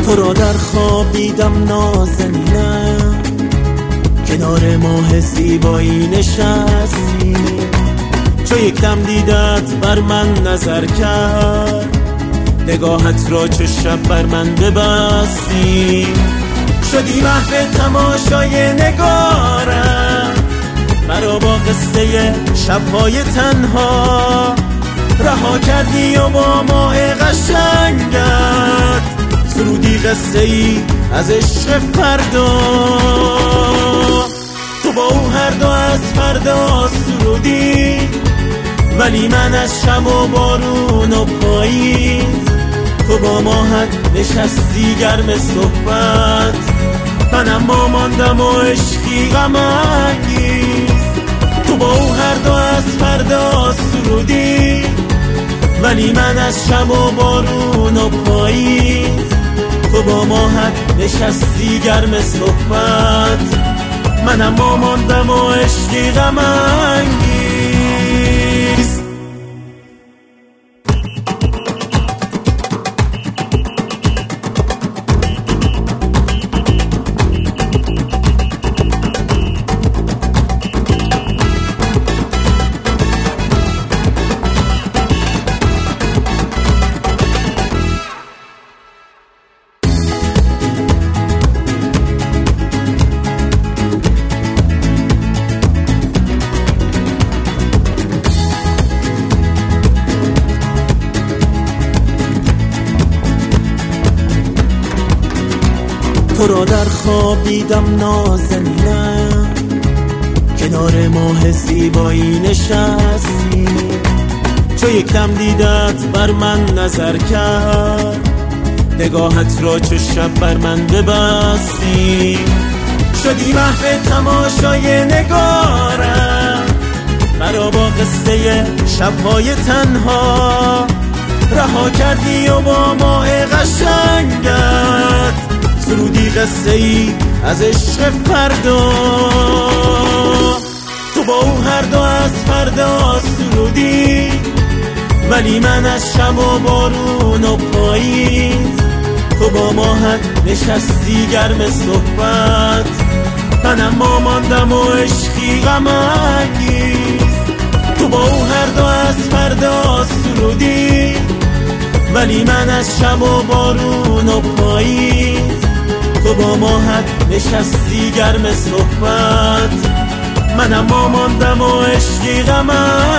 تو را در خواب دیدم نازنینم، کنار ماه زیبایی نشستی، چو یک دم دیدت بر من نظر کرد، نگاهت را چو شب بر من ببستی، شدی محو تماشای نگارم، مرا با قصه شبهای تنها رها کردی و با ماه قشنگت سرودی قصه ای از عشق فردا. تو با او هر دو از فردا سرودی، ولی من از شب و بارون و پاییز. تو با ماهت نشستی گرم صحبت، من اما ماندم و عشقی غم انگیز. تو با او هر دو از فردا سرودی، ولی من از شب و بارون و پاییز. تو با ماهت نشستی گرم صحبت، من اما ماندم و عشقی غم انگیز. تو را در خواب دیدم نازنینم، کنار ماه زیبایی نشستی، چو یک دم دیدت بر من نظر کرد، نگاهت را چو شب بر من ببستی، شدی محو تماشای نگارم، مرا با قصه شبهای تنها رها کردی و با ماه قشنگت سرودی قصه ای از عشق فردا. تو با او هر دو از فردا سرودی، ولی من از شب و بارون و پاییز. تو با ماهت نشستی گرم صحبت، من اما ماندم و عشقی غم انگیز. تو با او هر دو از فردا سرودی، ولی من از شب و بارون و پاییز. تو با ماهت نشستی گرم صحبت، من اما ماندم و عشقی غم